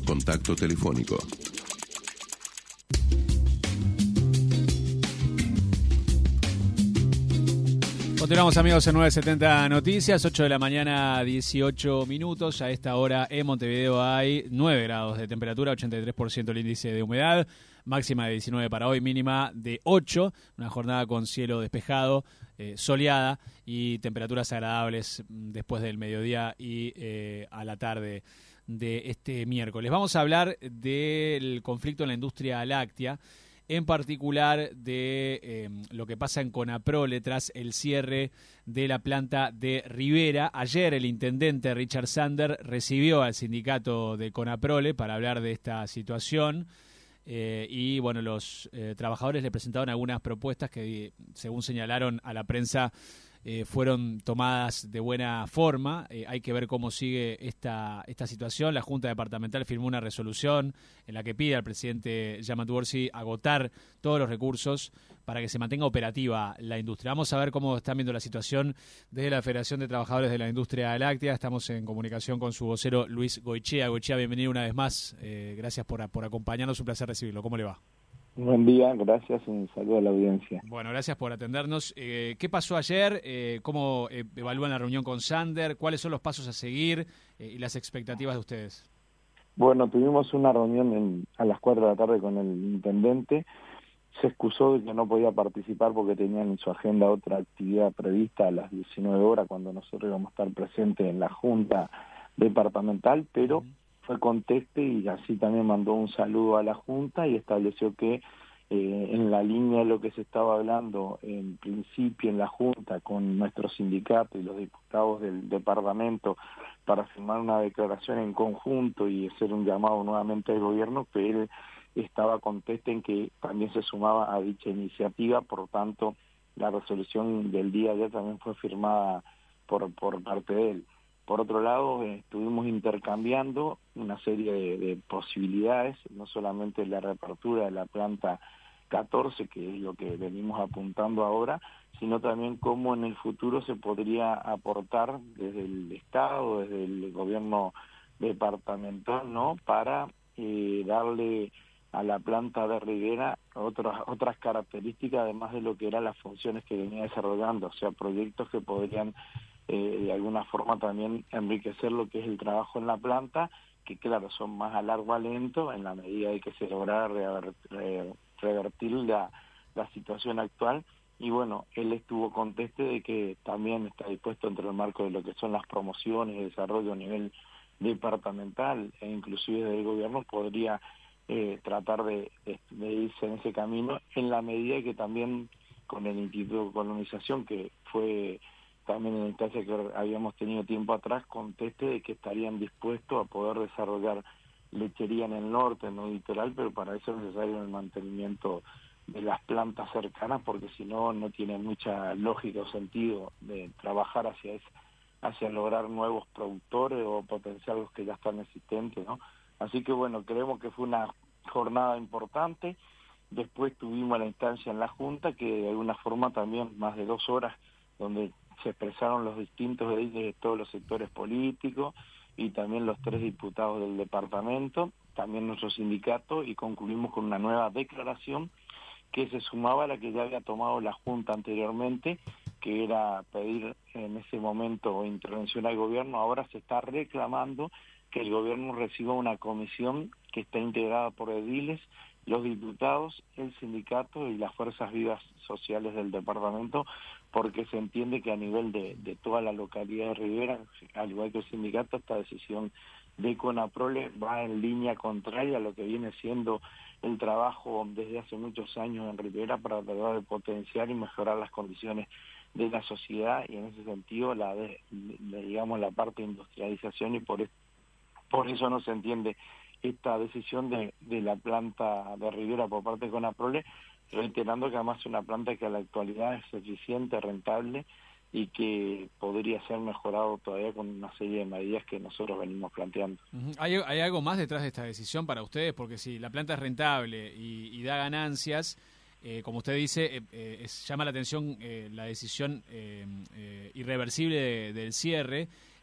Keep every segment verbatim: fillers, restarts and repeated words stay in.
Contacto telefónico. Continuamos, amigos, en nueve setenta Noticias, ocho de la mañana, dieciocho minutos. A esta hora en Montevideo hay nueve grados de temperatura, ochenta y tres por ciento el índice de humedad, máxima de diecinueve para hoy, mínima de ocho. Una jornada con cielo despejado, eh, soleada y temperaturas agradables después del mediodía y eh, a la tarde de este miércoles. Vamos a hablar del conflicto en la industria láctea, en particular de eh, lo que pasa en Conaprole tras el cierre de la planta de Rivera. Ayer el intendente Richard Sander recibió al sindicato de Conaprole para hablar de esta situación eh, y bueno, los eh, trabajadores le presentaron algunas propuestas que, según señalaron a la prensa, Eh, fueron tomadas de buena forma. Eh, hay que ver cómo sigue esta, esta situación. La Junta Departamental firmó una resolución en la que pide al presidente Yamat Gorsi agotar todos los recursos para que se mantenga operativa la industria. Vamos a ver cómo están viendo la situación desde la Federación de Trabajadores de la Industria Láctea. Estamos en comunicación con su vocero Luis Goichea. Goichea, bienvenido una vez más. Eh, gracias por, por acompañarnos. Un placer recibirlo. ¿Cómo le va? Buen día, gracias, un saludo a la audiencia. Bueno, gracias por atendernos. Eh, ¿Qué pasó ayer? Eh, ¿Cómo eh, evalúan la reunión con Sander? ¿Cuáles son los pasos a seguir eh, y las expectativas de ustedes? Bueno, tuvimos una reunión en, a las cuatro de la tarde con el intendente. Se excusó de que no podía participar porque tenían en su agenda otra actividad prevista a las diecinueve horas, cuando nosotros íbamos a estar presentes en la Junta Departamental, pero uh-huh. fue conteste y así también mandó un saludo a la Junta y estableció que eh, en la línea de lo que se estaba hablando en principio en la Junta con nuestro sindicato y los diputados del departamento para firmar una declaración en conjunto y hacer un llamado nuevamente al gobierno, que él estaba conteste en que también se sumaba a dicha iniciativa. Por tanto, la resolución del día de ayer también fue firmada por, por parte de él. Por otro lado, eh, estuvimos intercambiando una serie de, de posibilidades, no solamente la reapertura de la planta catorce, que es lo que venimos apuntando ahora, sino también cómo en el futuro se podría aportar desde el Estado, desde el gobierno departamental, ¿no?, para eh, darle a la planta de Rivera otras otras características, además de lo que eran las funciones que venía desarrollando, o sea, proyectos que podrían Eh, de alguna forma también enriquecer lo que es el trabajo en la planta, que claro, son más a largo aliento en la medida de que se lograra revertir, revertir la, la situación actual. Y bueno, él estuvo conteste de que también está dispuesto entre el marco de lo que son las promociones y desarrollo a nivel departamental e inclusive del gobierno, podría eh, tratar de, de, de irse en ese camino en la medida que también con el Instituto de Colonización, que fue también en la instancia que habíamos tenido tiempo atrás, conteste de que estarían dispuestos a poder desarrollar lechería en el norte, en el litoral, pero para eso es necesario el mantenimiento de las plantas cercanas, porque si no, no tiene mucha lógica o sentido de trabajar hacia eso, hacia lograr nuevos productores o potenciar los que ya están existentes, ¿no? Así que bueno, creemos que fue una jornada importante. Después tuvimos la instancia en la Junta, que de alguna forma también más de dos horas, donde se expresaron los distintos edil de todos los sectores políticos y también los tres diputados del departamento, también nuestro sindicato, y concluimos con una nueva declaración que se sumaba a la que ya había tomado la Junta anteriormente, que era pedir en ese momento intervención al gobierno. Ahora se está reclamando que el gobierno reciba una comisión que está integrada por ediles, los diputados, el sindicato y las fuerzas vivas sociales del departamento, porque se entiende que a nivel de, de toda la localidad de Rivera, al igual que el sindicato, esta decisión de Conaprole va en línea contraria a lo que viene siendo el trabajo desde hace muchos años en Rivera para tratar de potenciar y mejorar las condiciones de la sociedad, y en ese sentido la de, de digamos la parte de industrialización, y por eso, por eso no se entiende esta decisión de, de la planta de Rivera por parte de Conaprole, reiterando que además es una planta que a la actualidad es eficiente, rentable y que podría ser mejorado todavía con una serie de medidas que nosotros venimos planteando. Uh-huh. ¿Hay, ¿Hay algo más detrás de esta decisión para ustedes? Porque si la planta es rentable y, y da ganancias, eh, como usted dice, eh, eh, es, llama la atención eh, la decisión eh, eh, irreversible de, del cierre.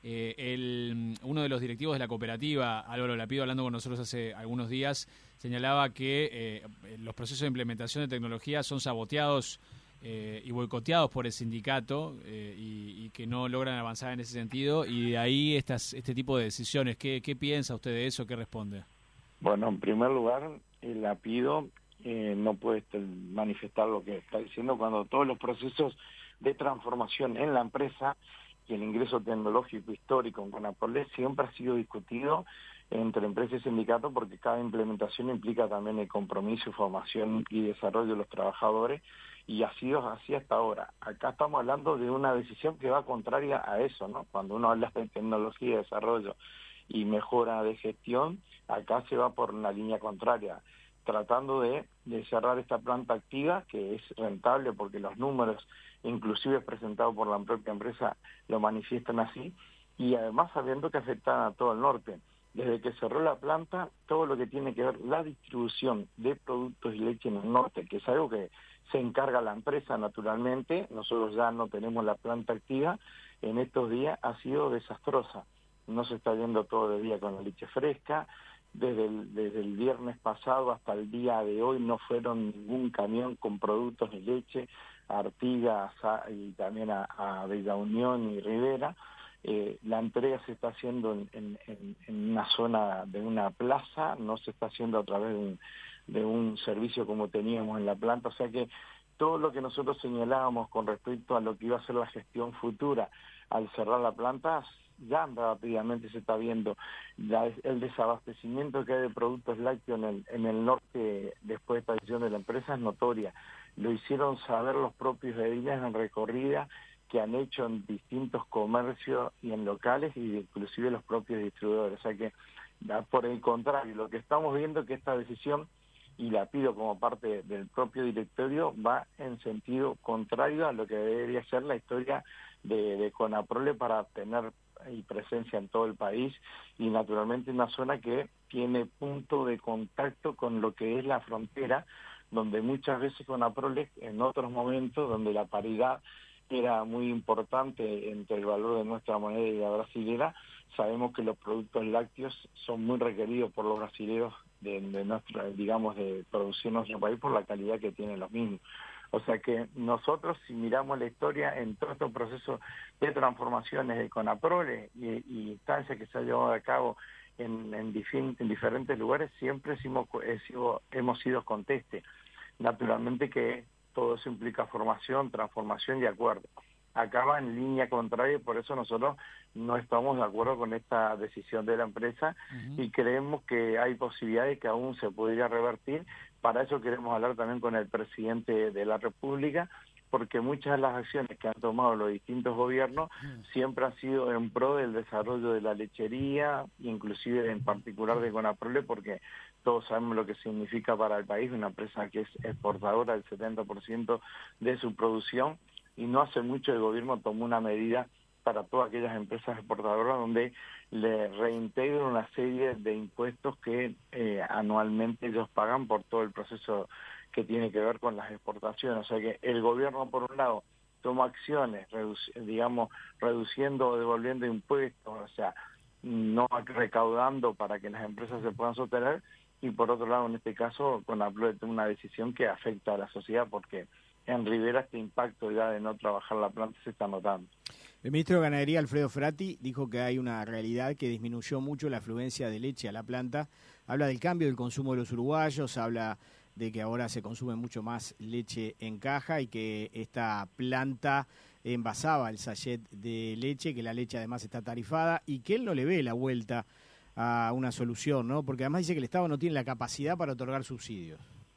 Eh, el, uno de los directivos de la cooperativa, Álvaro Lapido, hablando con nosotros hace algunos días, señalaba que eh, los procesos de implementación de tecnología son saboteados eh, y boicoteados por el sindicato eh, y, y que no logran avanzar en ese sentido, y de ahí estas, este tipo de decisiones. ¿Qué, qué piensa usted de eso? ¿Qué responde? Bueno, en primer lugar, el Lapido eh, no puede manifestar lo que está diciendo cuando todos los procesos de transformación en la empresa y el ingreso tecnológico histórico en Conaprole siempre ha sido discutido entre empresa y sindicato, porque cada implementación implica también el compromiso, formación y desarrollo de los trabajadores, y ha sido así hasta ahora. Acá estamos hablando de una decisión que va contraria a eso, ¿no? Cuando uno habla de tecnología, desarrollo y mejora de gestión, acá se va por una línea contraria, tratando de, de cerrar esta planta activa, que es rentable porque los números, inclusive presentados por la propia empresa, lo manifiestan así, y además sabiendo que afectan a todo el norte. Desde que cerró la planta, todo lo que tiene que ver la distribución de productos y leche en el norte, que es algo que se encarga la empresa naturalmente, nosotros ya no tenemos la planta activa, en estos días ha sido desastrosa. No se está yendo todo el día con la leche fresca. Desde el, desde el viernes pasado hasta el día de hoy no fueron ningún camión con productos de leche a Artigas a, y también a, a Bella Unión y Rivera. Eh, la entrega se está haciendo en, en, en una zona de una plaza, no se está haciendo a través de un, de un servicio como teníamos en la planta, o sea que todo lo que nosotros señalábamos con respecto a lo que iba a ser la gestión futura al cerrar la planta, ya rápidamente se está viendo. La, el desabastecimiento que hay de productos lácteos en el, en el norte después de esta decisión de la empresa es notoria. Lo hicieron saber los propios ediles en recorrida que han hecho en distintos comercios y en locales, y inclusive los propios distribuidores. O sea que, por el contrario, lo que estamos viendo es que esta decisión, y la pido como parte del propio directorio, va en sentido contrario a lo que debería ser la historia de, de Conaprole para tener y presencia en todo el país, y naturalmente una zona que tiene punto de contacto con lo que es la frontera, donde muchas veces Conaprole, en otros momentos donde la paridad era muy importante entre el valor de nuestra moneda y la brasilera, sabemos que los productos lácteos son muy requeridos por los brasileños de, de nuestra, digamos, de producción en nuestro país por la calidad que tienen los mismos. O sea que nosotros, si miramos la historia en todo este proceso de transformaciones de Conaprole y, y instancias que se ha llevado a cabo en, en, difin, en diferentes lugares, siempre hemos, hemos sido conteste. Naturalmente que todo eso implica formación, transformación y acuerdo. Acaba en línea contraria, y por eso nosotros no estamos de acuerdo con esta decisión de la empresa, uh-huh. y creemos que hay posibilidades que aún se podría revertir. Para eso queremos hablar también con el presidente de la República, porque muchas de las acciones que han tomado los distintos gobiernos uh-huh. siempre han sido en pro del desarrollo de la lechería, inclusive en particular de Conaprole, porque todos sabemos lo que significa para el país, una empresa que es exportadora del setenta por ciento de su producción, y no hace mucho el gobierno tomó una medida para todas aquellas empresas exportadoras donde le reintegran una serie de impuestos que eh, anualmente ellos pagan por todo el proceso que tiene que ver con las exportaciones. O sea que el gobierno, por un lado, toma acciones, reduci- digamos, reduciendo o devolviendo impuestos, o sea, no recaudando para que las empresas se puedan sostener, y por otro lado, en este caso, Conaprole toma una decisión que afecta a la sociedad, porque en Rivera este impacto ya de no trabajar la planta se está notando. El ministro de Ganadería, Alfredo Frati, dijo que hay una realidad que disminuyó mucho la afluencia de leche a la planta. Habla del cambio del consumo de los uruguayos, habla de que ahora se consume mucho más leche en caja y que esta planta envasaba el sachet de leche, que la leche además está tarifada, y que él no le ve la vuelta a una solución, ¿no? Porque además dice que el Estado no tiene la capacidad para otorgar subsidios.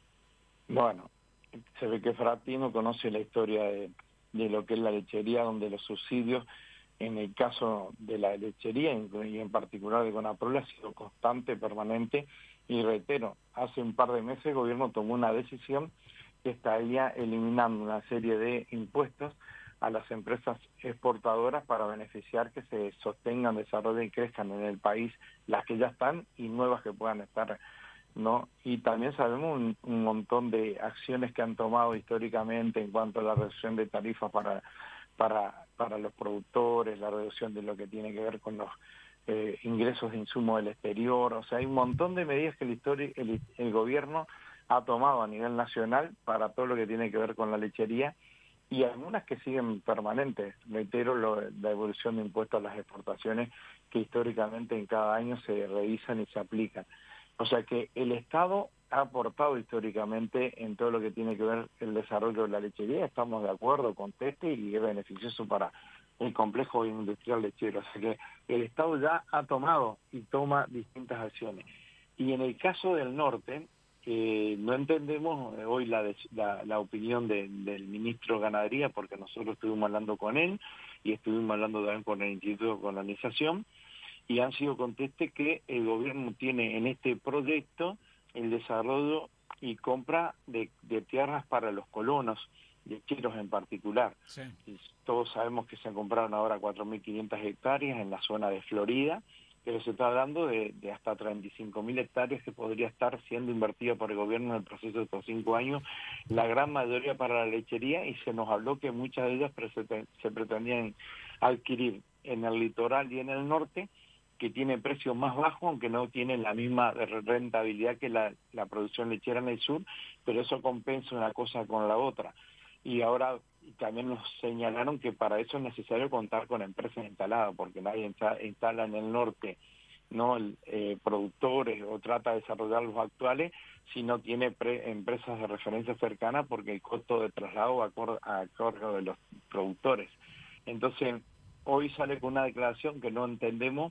Bueno, se ve que Frati no conoce la historia de, de lo que es la lechería, donde los subsidios, en el caso de la lechería y en particular de Conaprole, ha sido constante, permanente, y reitero, hace un par de meses el gobierno tomó una decisión que estaría eliminando una serie de impuestos a las empresas exportadoras para beneficiar que se sostengan, desarrollen y crezcan en el país las que ya están y nuevas que puedan estar, ¿no? Y también sabemos un, un montón de acciones que han tomado históricamente en cuanto a la reducción de tarifas para, para para los productores, la reducción de lo que tiene que ver con los eh, ingresos de insumo del exterior. O sea, hay un montón de medidas que el, histori- el, el gobierno ha tomado a nivel nacional para todo lo que tiene que ver con la lechería, y algunas que siguen permanentes. Reitero, lo, la evolución de impuestos a las exportaciones que históricamente en cada año se revisan y se aplican. O sea que el Estado ha aportado históricamente en todo lo que tiene que ver el desarrollo de la lechería. Estamos de acuerdo con Teste y es beneficioso para el complejo industrial lechero. O sea que el Estado ya ha tomado y toma distintas acciones. Y en el caso del norte, Eh, no entendemos hoy la, la, la opinión de, del ministro de Ganadería, porque nosotros estuvimos hablando con él y estuvimos hablando también con el Instituto de Colonización, y han sido contestes que el gobierno tiene en este proyecto el desarrollo y compra de, de tierras para los colonos, lecheros en particular. Sí. Todos sabemos que se compraron ahora cuatro mil quinientas hectáreas en la zona de Florida, pero se está hablando de, de hasta treinta y cinco mil hectáreas que podría estar siendo invertida por el gobierno en el proceso de estos cinco años, la gran mayoría para la lechería, y se nos habló que muchas de ellas se, se pretendían adquirir en el litoral y en el norte, que tiene precios más bajos, aunque no tienen la misma rentabilidad que la, la producción lechera en el sur, pero eso compensa una cosa con la otra. Y ahora también nos señalaron que para eso es necesario contar con empresas instaladas, porque nadie instala en el norte no eh, productores o trata de desarrollar los actuales si no tiene pre, empresas de referencia cercanas, porque el costo de traslado va a cargo de los productores. Entonces, hoy sale con una declaración que no entendemos.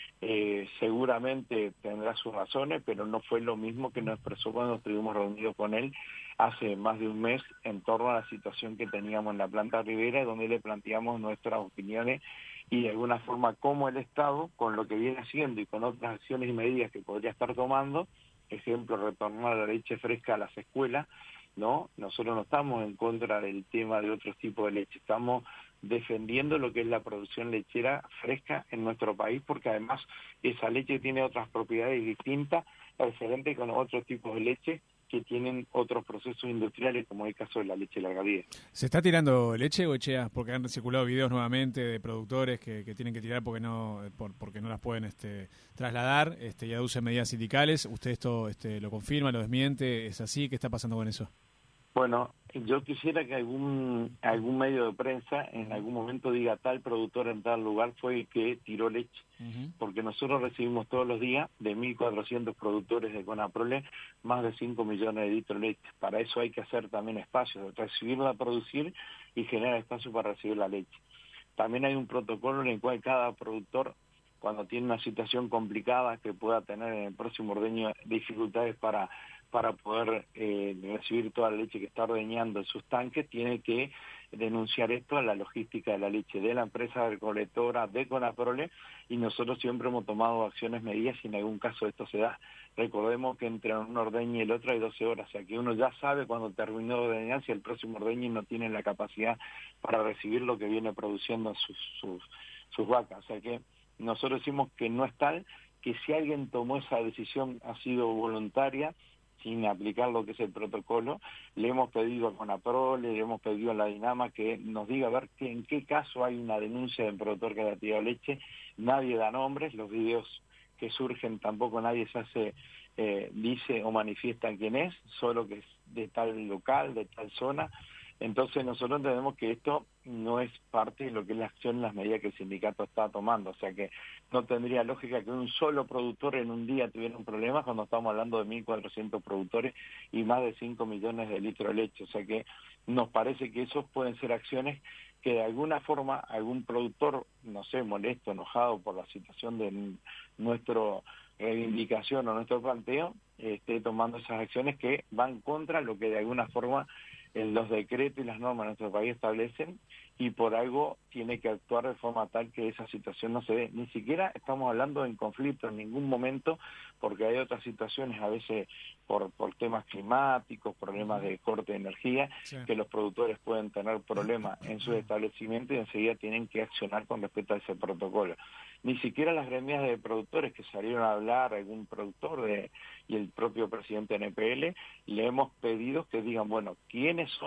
Eh, seguramente tendrá sus razones, pero no fue lo mismo que nos expresó cuando estuvimos reunidos con él hace más de un mes en torno a la situación que teníamos en la planta Rivera, donde le planteamos nuestras opiniones y de alguna forma cómo el Estado, con lo que viene haciendo y con otras acciones y medidas que podría estar tomando, ejemplo, retornar la leche fresca a las escuelas, ¿no? Nosotros no estamos en contra del tema de otros tipos de leche, estamos defendiendo lo que es la producción lechera fresca en nuestro país, porque además esa leche tiene otras propiedades distintas, diferentes con otros tipos de leche que tienen otros procesos industriales, como es el caso de la leche larga vida. ¿Se está tirando leche, Goechea? Porque han circulado videos nuevamente de productores que, que tienen que tirar porque no por, porque no las pueden este, trasladar, este, y aducen medidas sindicales. ¿Usted esto este, lo confirma, lo desmiente? ¿Es así? ¿Qué está pasando con eso? Bueno, yo quisiera que algún algún medio de prensa en algún momento diga tal productor en tal lugar fue el que tiró leche, uh-huh. porque nosotros recibimos todos los días de mil cuatrocientos productores de Conaprole más de cinco millones de litros de leche. Para eso hay que hacer también espacios, recibirla, producir y generar espacio para recibir la leche. También hay un protocolo en el cual cada productor, cuando tiene una situación complicada que pueda tener en el próximo ordeño dificultades para para poder eh, recibir toda la leche que está ordeñando en sus tanques, tiene que denunciar esto a la logística de la leche de la empresa recolectora de Conaprole, y nosotros siempre hemos tomado acciones, medidas, si en algún caso esto se da. Recordemos que entre un ordeño y el otro hay doce horas, o sea que uno ya sabe cuando terminó de ordeñar si el próximo ordeño no tiene la capacidad para recibir lo que viene produciendo sus, sus, sus vacas. O sea que nosotros decimos que no es tal, que si alguien tomó esa decisión ha sido voluntaria, sin aplicar lo que es el protocolo. Le hemos pedido a Conaprole, le hemos pedido a la Dinama que nos diga a ver que, en qué caso hay una denuncia del productor que ha tirado leche. Nadie da nombres, los videos que surgen tampoco nadie se hace, eh, dice o manifiesta quién es, solo que es de tal local, de tal zona. Entonces nosotros entendemos que esto no es parte de lo que es la acción y las medidas que el sindicato está tomando, o sea que no tendría lógica que un solo productor en un día tuviera un problema cuando estamos hablando de mil cuatrocientos productores y más de cinco millones de litros de leche, o sea que nos parece que esos pueden ser acciones que de alguna forma algún productor, no sé, molesto, enojado por la situación de nuestro reivindicación o nuestro planteo, esté tomando esas acciones que van contra lo que de alguna forma en los decretos y las normas de nuestro país establecen, y por algo tiene que actuar de forma tal que esa situación no se dé. Ni siquiera estamos hablando en conflicto en ningún momento, porque hay otras situaciones, a veces por, por temas climáticos, problemas de corte de energía, sí, que los productores pueden tener problemas en sus establecimientos y enseguida tienen que accionar con respecto a ese protocolo. Ni siquiera las gremias de productores que salieron a hablar, algún productor de, y el propio presidente de N P L, le hemos pedido que digan, bueno, ¿quiénes son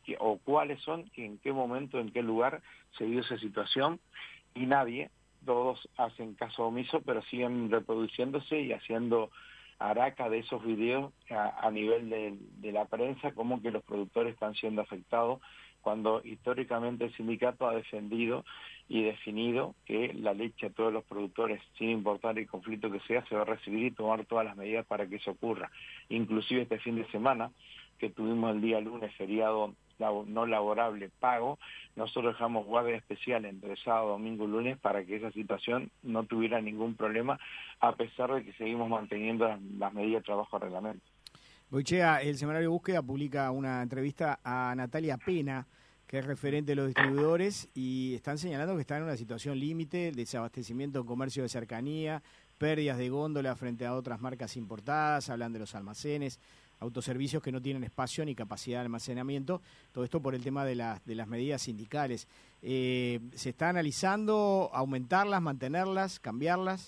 que, o cuáles son, y en qué momento, en qué lugar se dio esa situación, y nadie, todos hacen caso omiso, pero siguen reproduciéndose y haciendo araca de esos videos a, a nivel de, de la prensa, como que los productores están siendo afectados, cuando históricamente el sindicato ha defendido y definido que la leche a todos los productores, sin importar el conflicto que sea, se va a recibir y tomar todas las medidas para que eso ocurra. Inclusive este fin de semana, que tuvimos el día lunes, feriado no laborable pago, nosotros dejamos guardia especial entre sábado, domingo y lunes para que esa situación no tuviera ningún problema, a pesar de que seguimos manteniendo las, las medidas de trabajo a reglamento. Goichea, el Semanario Búsqueda publica una entrevista a Natalia Pena, que es referente de los distribuidores, y están señalando que están en una situación límite, desabastecimiento en comercio de cercanía, pérdidas de góndola frente a otras marcas importadas, hablan de los almacenes, autoservicios que no tienen espacio ni capacidad de almacenamiento, todo esto por el tema de, la, de las medidas sindicales. Eh, ¿Se está analizando aumentarlas, mantenerlas, cambiarlas?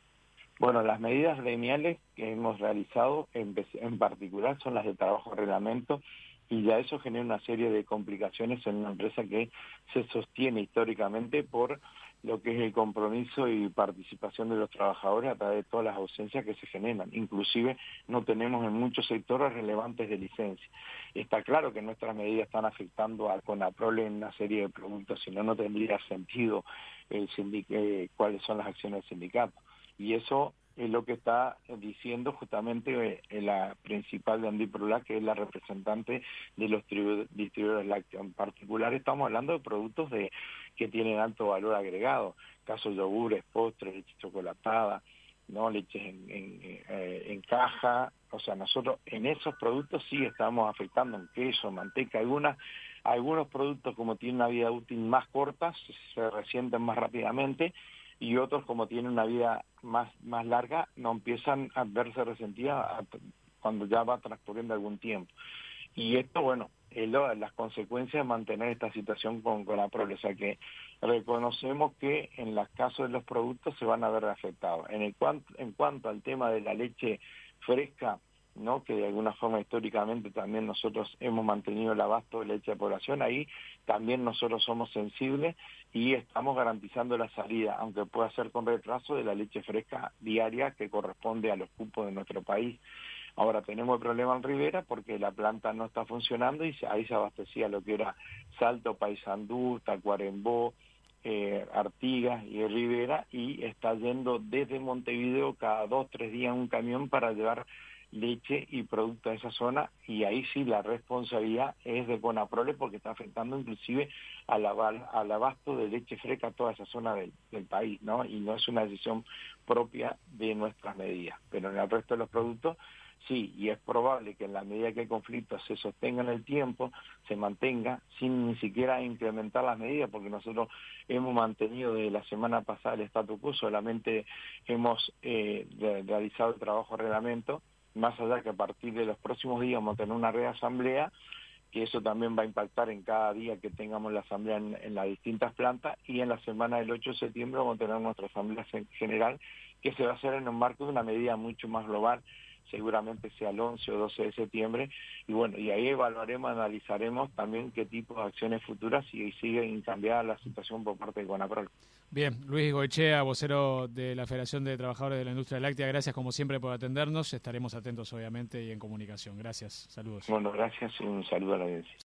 Bueno, las medidas gremiales que hemos realizado en, en particular son las de trabajo reglamento, y ya eso genera una serie de complicaciones en una empresa que se sostiene históricamente por lo que es el compromiso y participación de los trabajadores a través de todas las ausencias que se generan. Inclusive no tenemos en muchos sectores relevantes de licencia. Está claro que nuestras medidas están afectando a Conaprol en una serie de productos, si no, no tendría sentido el sindic- eh, cuáles son las acciones del sindicato. Y eso es lo que está diciendo justamente eh, la principal de Andiprolá, que es la representante de los tribu- distribuidores lácteos. En particular estamos hablando de productos de que tienen alto valor agregado, casos yogures, postres, leche chocolatada, no leches en, en, eh, en caja. O sea, nosotros en esos productos sí estamos afectando en queso, manteca, algunas, algunos productos como tienen una vida útil más corta, se, se resienten más rápidamente, y otros, como tienen una vida más, más larga, no empiezan a verse resentidas cuando ya va transcurriendo algún tiempo. Y esto, bueno, es lo, las consecuencias de mantener esta situación con, con la prole. O sea que reconocemos que en los casos de los productos se van a ver afectados. En, el cuanto, en cuanto al tema de la leche fresca, ¿no?, que de alguna forma históricamente también nosotros hemos mantenido el abasto de leche de población, ahí también nosotros somos sensibles y estamos garantizando la salida, aunque pueda ser con retraso, de la leche fresca diaria que corresponde a los cupos de nuestro país. Ahora tenemos el problema en Rivera porque la planta no está funcionando y ahí se abastecía lo que era Salto, Paysandú, Tacuarembó, eh, Artigas y Rivera, y está yendo desde Montevideo cada dos, tres días un camión para llevar leche y productos de esa zona, y ahí sí la responsabilidad es de Conaprole porque está afectando inclusive al, al abasto de leche fresca a toda esa zona del, del país, ¿no? Y no es una decisión propia de nuestras medidas, pero en el resto de los productos sí, y es probable que en la medida que el conflicto se sostenga en el tiempo, se mantenga sin ni siquiera incrementar las medidas, porque nosotros hemos mantenido desde la semana pasada el statu quo, solamente hemos eh, realizado el trabajo de reglamento, más allá que a partir de los próximos días vamos a tener una reasamblea, que eso también va a impactar en cada día que tengamos la asamblea en, en las distintas plantas, y en la semana del ocho de septiembre vamos a tener nuestra asamblea general, que se va a hacer en un marco de una medida mucho más global, seguramente sea el once o doce de septiembre, y bueno, y ahí evaluaremos, analizaremos también qué tipo de acciones futuras y sigue incambiada la situación por parte de Conaprol. Bien, Luis Goichea, vocero de la Federación de Trabajadores de la Industria Láctea, gracias como siempre por atendernos, estaremos atentos obviamente y en comunicación. Gracias, saludos. Bueno, gracias y un saludo a la audiencia.